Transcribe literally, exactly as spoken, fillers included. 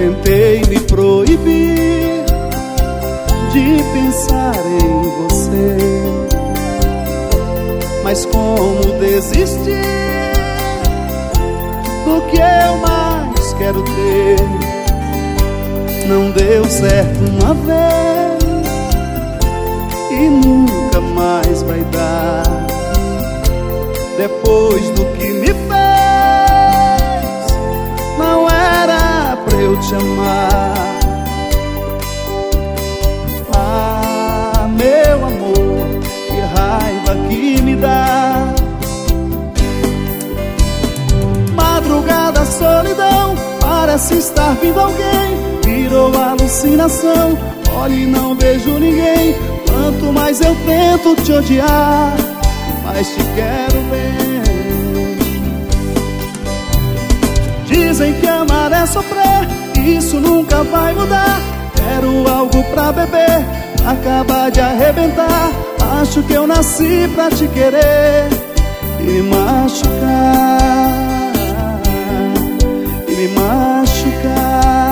Tentei me proibir de pensar em você, mas como desistir do que eu mais quero ter? Não deu certo uma vez e nunca mais vai dar. Depois do que me fez, não era pra eu te amar. Ah, meu amor, que raiva que me dá. Madrugada, solidão, parece estar vindo alguém. Virou alucinação, olho e não vejo ninguém. Quanto mais eu tento te odiar, mais te quero bem. Dizem que amar é sofrer, isso nunca vai mudar. Quero algo pra beber, acabar de arrebentar. Acho que eu nasci pra te querer e me machucar, e me machucar.